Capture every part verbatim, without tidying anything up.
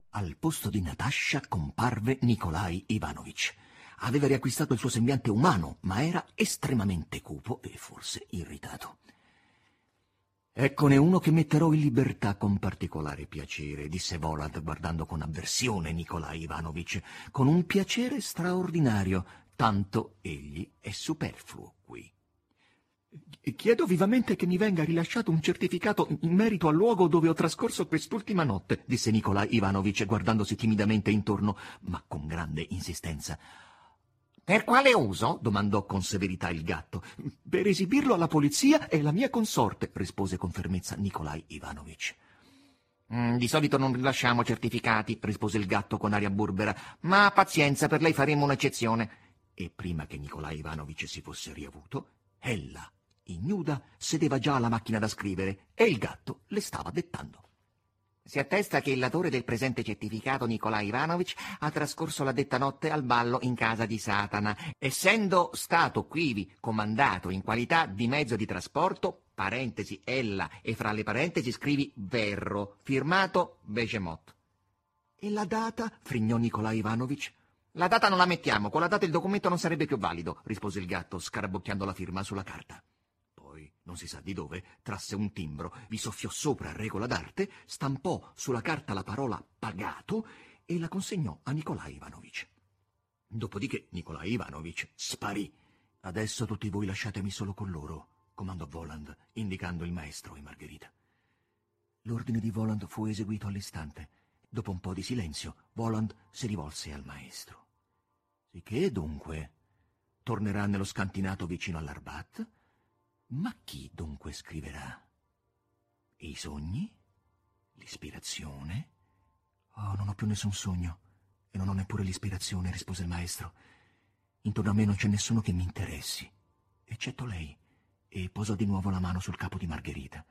Al posto di Natascia comparve Nikolaj Ivanovič. Aveva riacquistato il suo sembiante umano, ma era estremamente cupo e forse irritato. «Eccone uno che metterò in libertà con particolare piacere», disse Voland guardando con avversione Nikolaj Ivanovič, «con un piacere straordinario, tanto egli è superfluo qui». «Chiedo vivamente che mi venga rilasciato un certificato in merito al luogo dove ho trascorso quest'ultima notte», disse Nikolaj Ivanovič guardandosi timidamente intorno, ma con grande insistenza. «Per quale uso?» domandò con severità il gatto. «Per esibirlo alla polizia e alla mia consorte», rispose con fermezza Nikolaj Ivanovič. Mm, «Di solito non rilasciamo certificati», rispose il gatto con aria burbera, «ma pazienza, per lei faremo un'eccezione». E prima che Nikolaj Ivanovič si fosse riavuto, ella, ignuda, sedeva già alla macchina da scrivere e il gatto le stava dettando. «Si attesta che il latore del presente certificato, Nikolaj Ivanovič, ha trascorso la detta notte al ballo in casa di Satana, essendo stato quivi comandato in qualità di mezzo di trasporto, parentesi ella, e fra le parentesi scrivi Verro, firmato Begemot». «E la data?» frignò Nikolaj Ivanovič. «La data non la mettiamo, con la data il documento non sarebbe più valido», rispose il gatto, scarabocchiando la firma sulla carta. Non si sa di dove, trasse un timbro, vi soffiò sopra a regola d'arte, stampò sulla carta la parola pagato e la consegnò a Nikolaj Ivanovič. Dopodiché Nikolaj Ivanovič sparì. «Adesso tutti voi lasciatemi solo con loro», comandò Voland, indicando il maestro e Margherita. L'ordine di Voland fu eseguito all'istante. Dopo un po' di silenzio, Voland si rivolse al maestro. «Sicché, dunque, tornerà nello scantinato vicino all'Arbat? Ma chi dunque scriverà? I sogni? L'ispirazione?» «Oh, non ho più nessun sogno e non ho neppure l'ispirazione», rispose il maestro. «Intorno a me non c'è nessuno che mi interessi, eccetto lei», e posò di nuovo la mano sul capo di Margherita.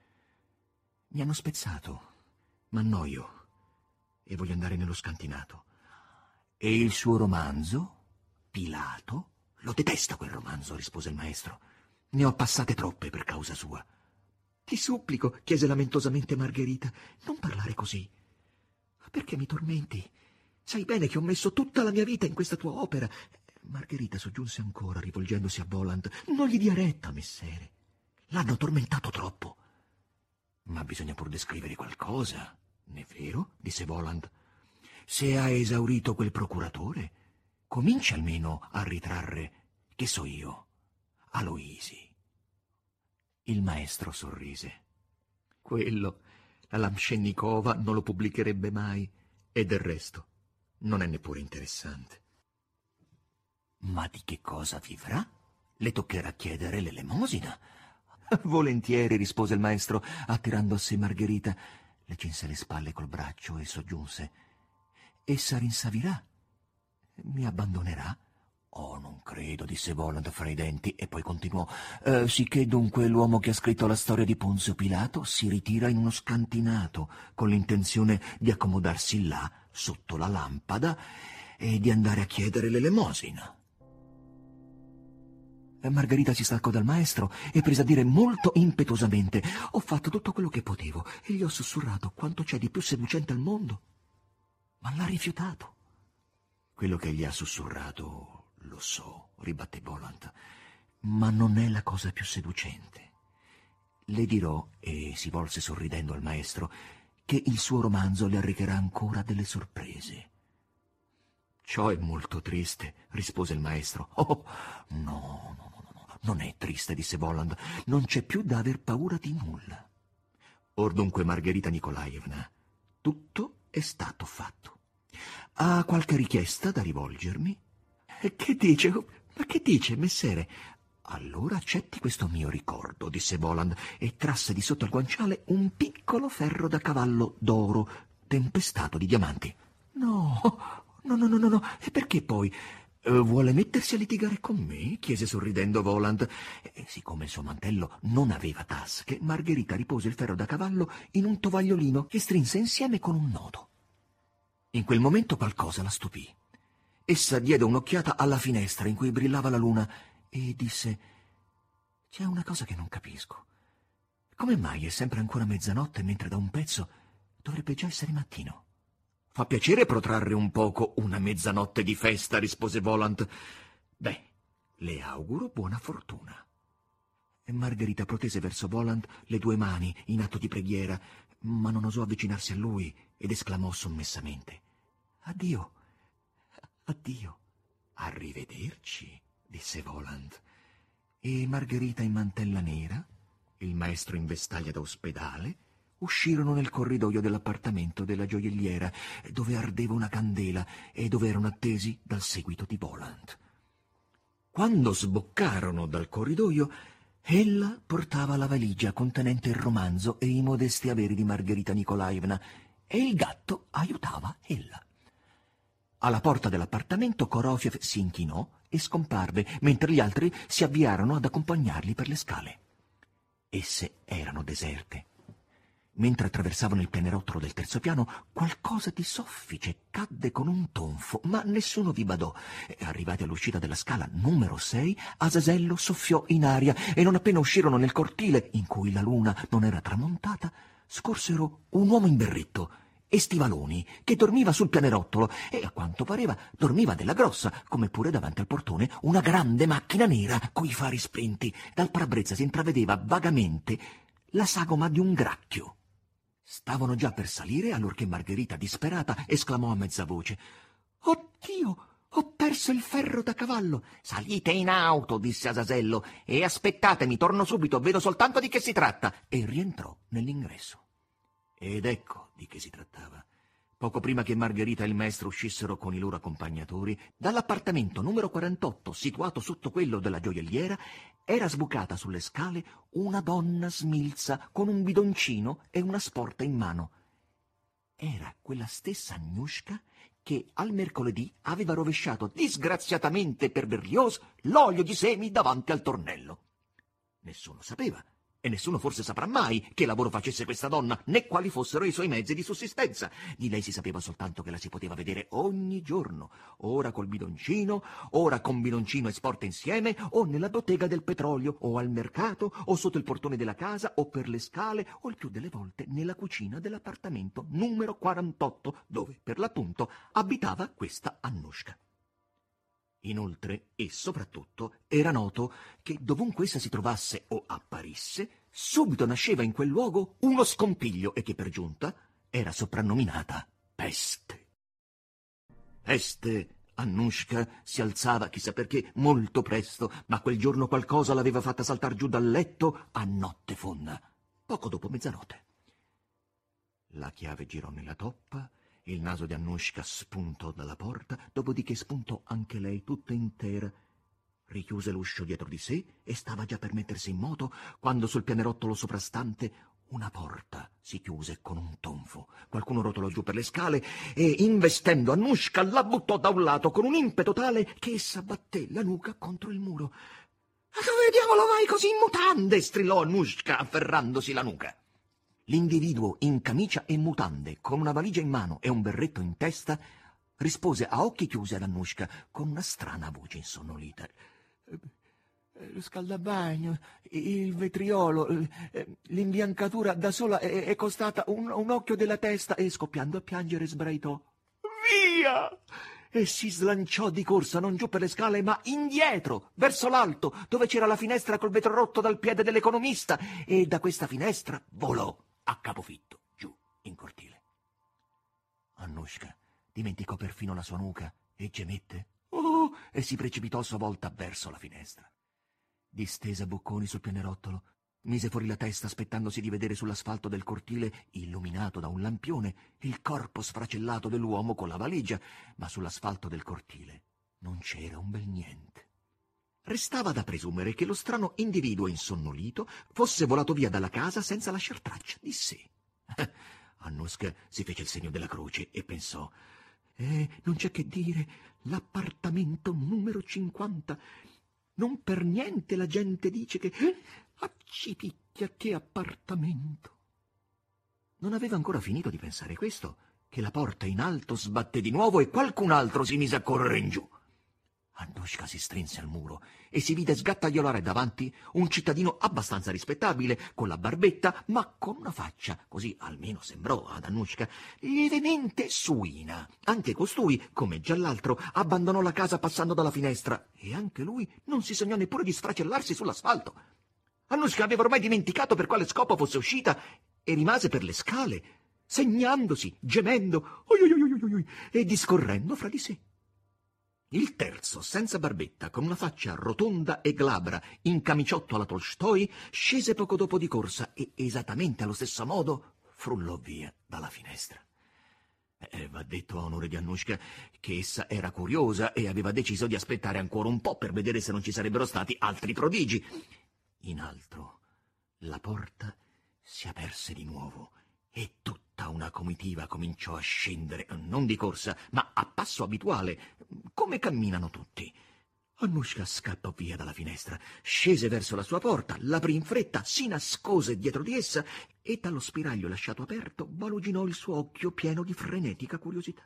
«Mi hanno spezzato, m'annoio e voglio andare nello scantinato. E il suo romanzo, Pilato?» «Lo detesta quel romanzo», rispose il maestro. «Ne ho passate troppe per causa sua». «Ti supplico», chiese lamentosamente Margherita, «non parlare così. Perché mi tormenti? Sai bene che ho messo tutta la mia vita in questa tua opera». Margherita soggiunse ancora, rivolgendosi a Voland, «Non gli dia retta, messere. L'hanno tormentato troppo». «Ma bisogna pur descrivere qualcosa, non è vero?» disse Voland. «Se ha esaurito quel procuratore, comincia almeno a ritrarre, che so io, Aloisi». Il maestro sorrise. «Quello la Lamscenikova non lo pubblicherebbe mai, e del resto non è neppure interessante». «Ma di che cosa vivrà? Le toccherà chiedere l'elemosina». «Volentieri», rispose il maestro, attirando a sé Margherita. Le cinse le spalle col braccio e soggiunse: «Essa rinsavirà? Mi abbandonerà?» «Oh, non credo», disse Voland fra i denti, e poi continuò: eh, «Sicché dunque l'uomo che ha scritto la storia di Ponzio Pilato si ritira in uno scantinato con l'intenzione di accomodarsi là, sotto la lampada, e di andare a chiedere l'elemosina». Margherita si staccò dal maestro e prese a dire molto impetuosamente: «Ho fatto tutto quello che potevo e gli ho sussurrato quanto c'è di più seducente al mondo, ma l'ha rifiutato». «Quello che gli ha sussurrato lo so», ribatté Voland, «ma non è la cosa più seducente. Le dirò», e si volse sorridendo al maestro, «che il suo romanzo le arrecherà ancora delle sorprese». «Ciò è molto triste», rispose il maestro. «Oh, no, no, no, no, non è triste», disse Voland. «Non c'è più da aver paura di nulla. Or dunque, Margherita Nikolaevna, tutto è stato fatto. Ha qualche richiesta da rivolgermi?» «Che dice? Ma che dice, messere?» «Allora accetti questo mio ricordo», disse Voland, e trasse di sotto al guanciale un piccolo ferro da cavallo d'oro tempestato di diamanti. «No, no, no, no, no, no. E perché poi? Eh, vuole mettersi a litigare con me?» chiese sorridendo Voland. E siccome il suo mantello non aveva tasche, Margherita ripose il ferro da cavallo in un tovagliolino che strinse insieme con un nodo. In quel momento qualcosa la stupì. Essa diede un'occhiata alla finestra in cui brillava la luna e disse: «C'è una cosa che non capisco. Come mai è sempre ancora mezzanotte mentre da un pezzo dovrebbe già essere mattino? Fa piacere protrarre un poco una mezzanotte di festa, rispose Volant. Beh, le auguro buona fortuna. E Margherita protese verso Volant le due mani in atto di preghiera, ma non osò avvicinarsi a lui ed esclamò sommessamente: Addio, addio. Arrivederci, disse Volant. E Margherita in mantella nera, il maestro in vestaglia da ospedale, uscirono nel corridoio dell'appartamento della gioielliera, dove ardeva una candela e dove erano attesi dal seguito di Volant. Quando sboccarono dal corridoio, ella portava la valigia contenente il romanzo e i modesti averi di Margherita Nikolaevna, e il gatto aiutava ella. Alla porta dell'appartamento Korofiev si inchinò e scomparve, mentre gli altri si avviarono ad accompagnarli per le scale. Esse erano deserte. Mentre attraversavano il pianerottolo del terzo piano, qualcosa di soffice cadde con un tonfo, ma nessuno vi badò. Arrivati all'uscita della scala numero sei, Azazello soffiò in aria e non appena uscirono nel cortile, in cui la luna non era tramontata, scorsero un uomo in berretto e stivaloni che dormiva sul pianerottolo e, a quanto pareva, dormiva della grossa, come pure davanti al portone una grande macchina nera coi fari spenti. Dal parabrezza si intravedeva vagamente la sagoma di un gracchio. Stavano già per salire allorché Margherita, disperata, esclamò a mezza voce: «Oddio, ho perso il ferro da cavallo!» «Salite in auto», disse Azazello, «e aspettatemi, torno subito, vedo soltanto di che si tratta», e rientrò nell'ingresso. Ed ecco di che si trattava. Poco prima che Margherita e il maestro uscissero con i loro accompagnatori, dall'appartamento numero quarantotto, situato sotto quello della gioielliera, era sbucata sulle scale una donna smilza con un bidoncino e una sporta in mano. Era quella stessa Agnushka che al mercoledì aveva rovesciato disgraziatamente per Berlioz l'olio di semi davanti al tornello. Nessuno sapeva, e nessuno forse saprà mai, che lavoro facesse questa donna, né quali fossero i suoi mezzi di sussistenza. Di lei si sapeva soltanto che la si poteva vedere ogni giorno, ora col bidoncino, ora con bidoncino e sporta insieme, o nella bottega del petrolio, o al mercato, o sotto il portone della casa, o per le scale, o il più delle volte nella cucina dell'appartamento numero quarantotto, dove, per l'appunto, abitava questa Agnushka. Inoltre, e soprattutto, era noto che dovunque essa si trovasse o apparisse, subito nasceva in quel luogo uno scompiglio e che per giunta era soprannominata Peste. Peste, Agnushka si alzava, chissà perché, molto presto, ma quel giorno qualcosa l'aveva fatta saltar giù dal letto a notte fonda, poco dopo mezzanotte. La chiave girò nella toppa. Il naso di Agnushka spuntò dalla porta, dopodiché spuntò anche lei tutta intera. Richiuse l'uscio dietro di sé e stava già per mettersi in moto quando sul pianerottolo soprastante una porta si chiuse con un tonfo. Qualcuno rotolò giù per le scale e, investendo Agnushka, la buttò da un lato con un impeto tale che essa batté la nuca contro il muro. «Ma dove diavolo vai così in mutande?» strillò Agnushka, afferrandosi la nuca. L'individuo in camicia e mutande, con una valigia in mano e un berretto in testa, rispose a occhi chiusi ad Agnushka con una strana voce insonnolita: «Lo scaldabagno, il vetriolo, l'imbiancatura da sola è, è costata un, un occhio della testa», e scoppiando a piangere sbraitò: «Via!» e si slanciò di corsa, non giù per le scale, ma indietro, verso l'alto, dove c'era la finestra col vetro rotto dal piede dell'economista, e da questa finestra volò a capofitto giù in cortile. Agnushka dimenticò perfino la sua nuca e gemette «Oh!» e si precipitò a sua volta verso la finestra. Distesa bocconi sul pianerottolo, mise fuori la testa aspettandosi di vedere sull'asfalto del cortile, illuminato da un lampione, il corpo sfracellato dell'uomo con la valigia, ma sull'asfalto del cortile non c'era un bel niente. Restava da presumere che lo strano individuo insonnolito fosse volato via dalla casa senza lasciar traccia di sé. Agnushka si fece il segno della croce e pensò: «Eh, non c'è che dire, l'appartamento numero cinquanta. Non per niente la gente dice che... Accipicchia, che appartamento!» Non aveva ancora finito di pensare questo, che la porta in alto sbatté di nuovo e qualcun altro si mise a correre in giù. Annushka si strinse al muro e si vide sgattaiolare davanti un cittadino abbastanza rispettabile, con la barbetta, ma con una faccia, così almeno sembrò ad Annushka, lievemente suina. Anche costui, come già l'altro, abbandonò la casa passando dalla finestra e anche lui non si sognò neppure di sfracellarsi sull'asfalto. Annushka aveva ormai dimenticato per quale scopo fosse uscita e rimase per le scale, segnandosi, gemendo oi, oi, oi, oi, oi, e discorrendo fra di sé. Il terzo, senza barbetta, con una faccia rotonda e glabra, in camiciotto alla Tolstoi, scese poco dopo di corsa e, esattamente allo stesso modo, frullò via dalla finestra. Eh, va detto a onore di Annushka che essa era curiosa e aveva deciso di aspettare ancora un po' per vedere se non ci sarebbero stati altri prodigi. In alto, la porta si aperse di nuovo e tutta una comitiva cominciò a scendere, non di corsa, ma a passo abituale, come camminano tutti. Annushka scappò via dalla finestra, scese verso la sua porta, l'aprì in fretta, si nascose dietro di essa e dallo spiraglio lasciato aperto baluginò il suo occhio pieno di frenetica curiosità.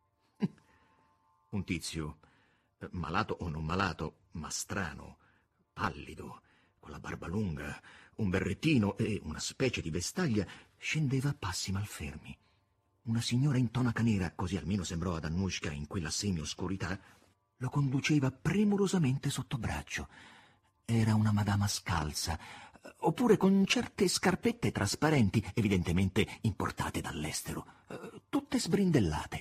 Un tizio, malato o non malato, ma strano, pallido, con la barba lunga, un berrettino e una specie di vestaglia, scendeva a passi malfermi. Una signora in tonaca nera, così almeno sembrò ad Annushka in quella semi-oscurità, lo conduceva premurosamente sotto braccio. Era una madama scalza, oppure con certe scarpette trasparenti, evidentemente importate dall'estero, tutte sbrindellate.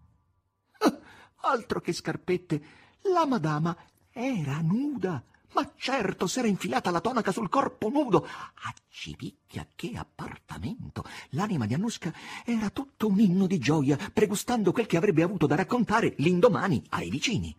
Altro che scarpette, la madama era nuda. Ma certo, s'era infilata la tonaca sul corpo nudo. Accipicchia, che appartamento! L'anima di Annushka era tutto un inno di gioia, pregustando quel che avrebbe avuto da raccontare l'indomani ai vicini.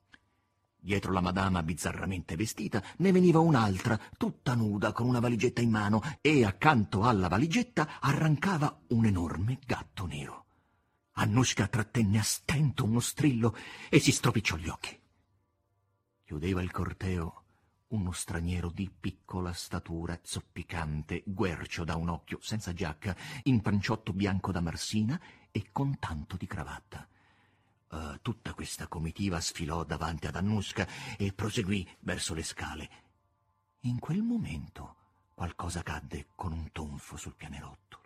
Dietro la madama bizzarramente vestita ne veniva un'altra, tutta nuda, con una valigetta in mano, e accanto alla valigetta arrancava un enorme gatto nero. Annushka trattenne a stento uno strillo e si stropicciò gli occhi. Chiudeva il corteo uno straniero di piccola statura, zoppicante, guercio da un occhio, senza giacca, in panciotto bianco da marsina e con tanto di cravatta. Uh, tutta questa comitiva sfilò davanti ad Annushka e proseguì verso le scale. In quel momento qualcosa cadde con un tonfo sul pianerottolo.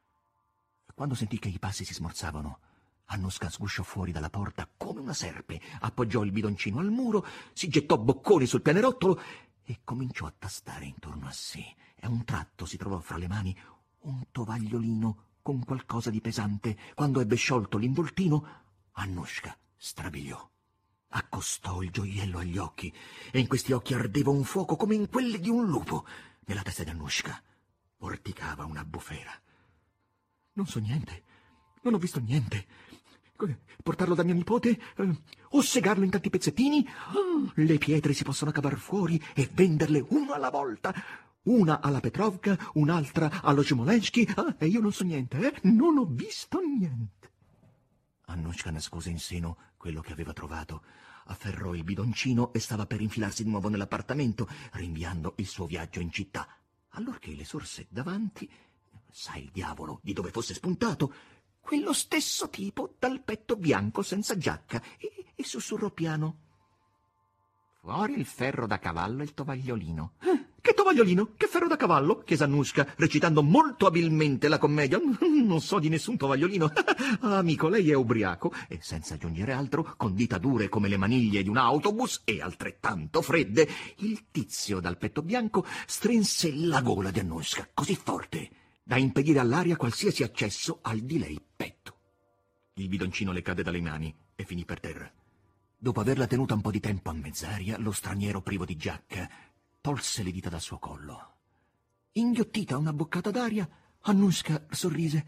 Quando sentì che i passi si smorzavano, Annushka sgusciò fuori dalla porta come una serpe, appoggiò il bidoncino al muro, si gettò bocconi sul pianerottolo e cominciò a tastare intorno a sé. E a un tratto si trovò fra le mani un tovagliolino con qualcosa di pesante. Quando ebbe sciolto l'involtino, Annushka strabiliò. Accostò il gioiello agli occhi e in questi occhi ardeva un fuoco come in quelli di un lupo. Nella testa di Annushka vorticava una bufera. Non so niente, non ho visto niente. Portarlo da mia nipote? Eh, o segarlo in tanti pezzettini? Oh, le pietre si possono cavar fuori e venderle una alla volta. Una alla Petrovka, un'altra allo Smolensky. Ah, e io non so niente, eh? Non ho visto niente. Annushka nascose in seno quello che aveva trovato, afferrò il bidoncino e stava per infilarsi di nuovo nell'appartamento, rinviando il suo viaggio in città. Allorché le sorse davanti, sa il diavolo di dove fosse spuntato, quello stesso tipo dal petto bianco senza giacca, e, e sussurrò piano: «Fuori il ferro da cavallo e il tovagliolino». Eh, «Che tovagliolino? Che ferro da cavallo?» chiese Annushka, recitando molto abilmente la commedia. «Non so di nessun tovagliolino». «Amico, lei è ubriaco». E senza aggiungere altro, con dita dure come le maniglie di un autobus e altrettanto fredde, il tizio dal petto bianco strinse la gola di Annushka così forte da impedire all'aria qualsiasi accesso al di lei petto. Il bidoncino le cadde dalle mani e finì per terra. Dopo averla tenuta un po' di tempo a mezz'aria, lo straniero privo di giacca tolse le dita dal suo collo. Inghiottita una boccata d'aria, Annushka sorrise.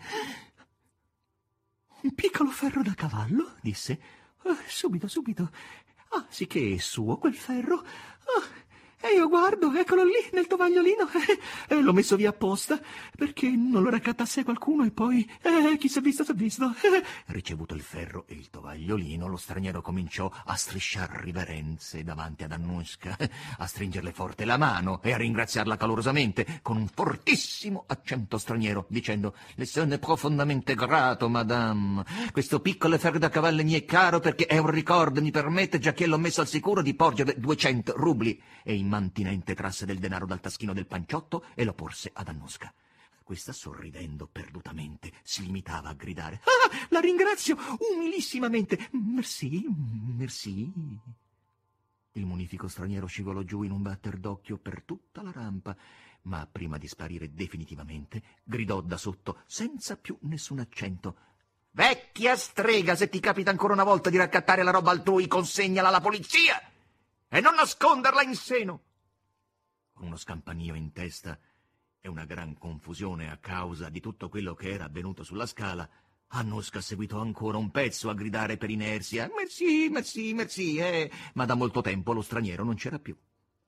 «Un piccolo ferro da cavallo?» disse. «Ah, subito, subito. Ah, sì che è suo quel ferro? Ah, E io guardo, eccolo lì, nel tovagliolino, e eh, l'ho messo via apposta, perché non lo raccattasse qualcuno e poi, eh, chi s'è visto s'è visto. Ricevuto il ferro e il tovagliolino, lo straniero cominciò a strisciar riverenze davanti ad Annushka, a stringerle forte la mano e a ringraziarla calorosamente, con un fortissimo accento straniero, dicendo «Le sono profondamente grato, madame. Questo piccolo ferro da cavallo mi è caro perché è un ricordo, mi permette, già che l'ho messo al sicuro, di porgere duecento rubli». E in mantinente trasse del denaro dal taschino del panciotto e lo porse ad Annushka. Questa, sorridendo perdutamente, si limitava a gridare «Ah, la ringrazio umilissimamente! Merci, merci!» Il munifico straniero scivolò giù in un batter d'occhio per tutta la rampa, ma prima di sparire definitivamente gridò da sotto, senza più nessun accento: «Vecchia strega, se ti capita ancora una volta di raccattare la roba altrui, consegnala alla polizia! E non nasconderla in seno!» Con uno scampanio in testa e una gran confusione a causa di tutto quello che era avvenuto sulla scala, Annushka seguitò ancora un pezzo a gridare per inerzia «Merci, merci, merci», eh, ma da molto tempo lo straniero non c'era più.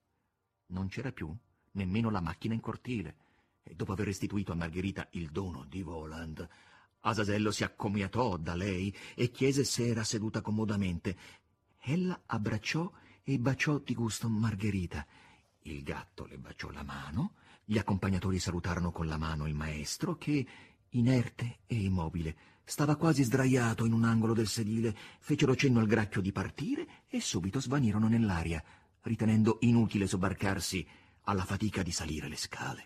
Non c'era più nemmeno la macchina in cortile, e dopo aver restituito a Margherita il dono di Voland, Azazello si accomiatò da lei e chiese se era seduta comodamente. Ella abbracciò e baciò di gusto Margherita. Il gatto le baciò la mano, gli accompagnatori salutarono con la mano il maestro che, inerte e immobile, stava quasi sdraiato in un angolo del sedile, fecero cenno al gracchio di partire e subito svanirono nell'aria, ritenendo inutile sobbarcarsi alla fatica di salire le scale.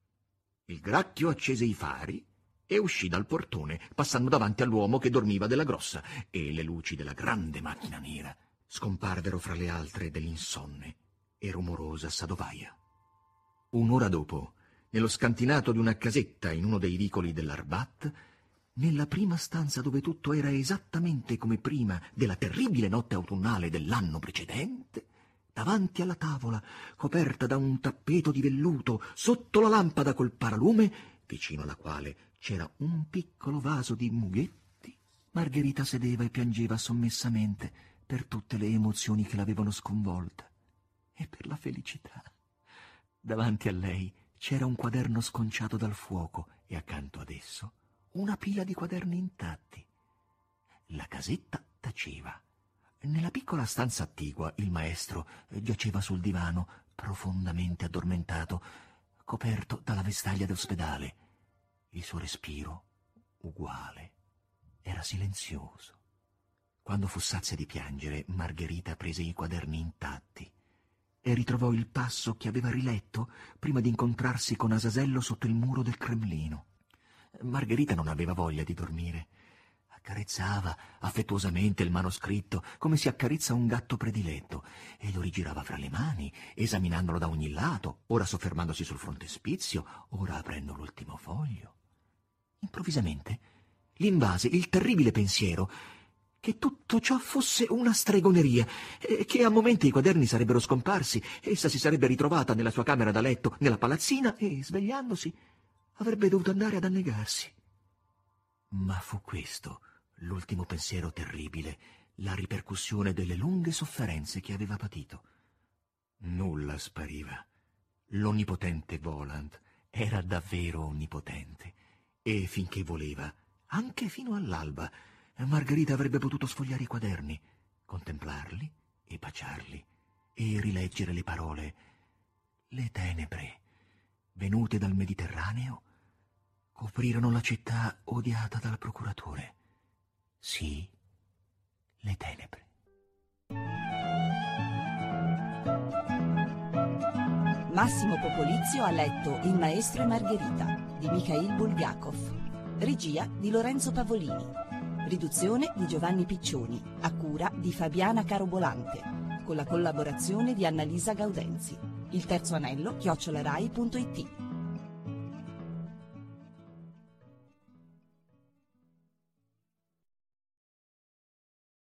Il gracchio accese i fari e uscì dal portone, passando davanti all'uomo che dormiva della grossa, e le luci della grande macchina nera scomparvero fra le altre dell'insonne e rumorosa Sadovaia. Un'ora dopo, nello scantinato di una casetta in uno dei vicoli dell'Arbat, nella prima stanza dove tutto era esattamente come prima della terribile notte autunnale dell'anno precedente, davanti alla tavola, coperta da un tappeto di velluto, sotto la lampada col paralume, vicino alla quale c'era un piccolo vaso di mughetti, Margherita sedeva e piangeva sommessamente per tutte le emozioni che l'avevano sconvolta e per la felicità. Davanti a lei c'era un quaderno sconciato dal fuoco e accanto ad esso una pila di quaderni intatti. La casetta taceva. Nella piccola stanza attigua il maestro giaceva sul divano, profondamente addormentato, coperto dalla vestaglia d'ospedale. Il suo respiro, uguale, era silenzioso. Quando fu sazia di piangere, Margherita prese i quaderni intatti e ritrovò il passo che aveva riletto prima di incontrarsi con Azazello sotto il muro del Cremlino. Margherita non aveva voglia di dormire. Accarezzava affettuosamente il manoscritto come si accarezza un gatto prediletto e lo rigirava fra le mani, esaminandolo da ogni lato, ora soffermandosi sul frontespizio, ora aprendo l'ultimo foglio. Improvvisamente l'invase il terribile pensiero che tutto ciò fosse una stregoneria, e che a momenti i quaderni sarebbero scomparsi, essa si sarebbe ritrovata nella sua camera da letto, nella palazzina, e, svegliandosi, avrebbe dovuto andare ad annegarsi. Ma fu questo l'ultimo pensiero terribile, la ripercussione delle lunghe sofferenze che aveva patito. Nulla spariva. L'onnipotente Voland era davvero onnipotente, e finché voleva, anche fino all'alba, Margherita avrebbe potuto sfogliare i quaderni, contemplarli e baciarli, e rileggere le parole. Le tenebre, venute dal Mediterraneo, coprirono la città odiata dal procuratore. Sì, le tenebre. Massimo Popolizio ha letto Il maestro e Margherita di Mikhail Bulgakov, regia di Lorenzo Pavolini, riduzione di Giovanni Piccioni, a cura di Fabiana Carobolante, con la collaborazione di Annalisa Gaudenzi. Il terzo anello chiocciola rai punto it.